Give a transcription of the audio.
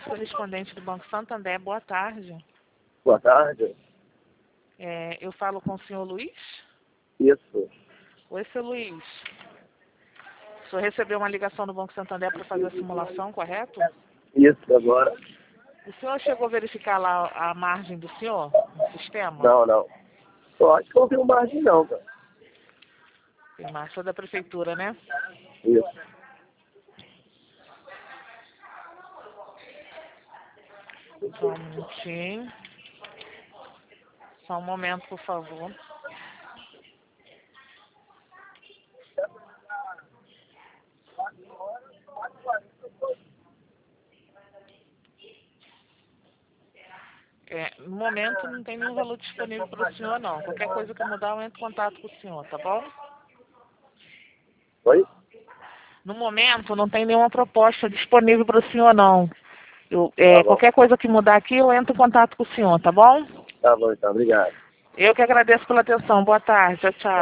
Luiz, correspondente do Banco Santander. Boa tarde. Boa tarde. Eu falo com o senhor Luiz? Isso. Oi, seu Luiz. O senhor recebeu uma ligação do Banco Santander para fazer a simulação, correto? Isso, agora. O senhor chegou a verificar lá a margem do senhor no sistema? Não. Eu acho que não tenho margem não, cara. Tem marcha da prefeitura, né? Isso. Só um minutinho. Só um momento, por favor. No momento não tem nenhum valor disponível para o senhor, não. Qualquer coisa que mudar, eu entro em contato com o senhor, tá bom? Oi? No momento não tem nenhuma proposta disponível para o senhor, não. Tá bom. Qualquer coisa que mudar aqui, eu entro em contato com o senhor, tá bom? Tá bom, então. Obrigado. Eu que agradeço pela atenção. Boa tarde. Tchau, tchau.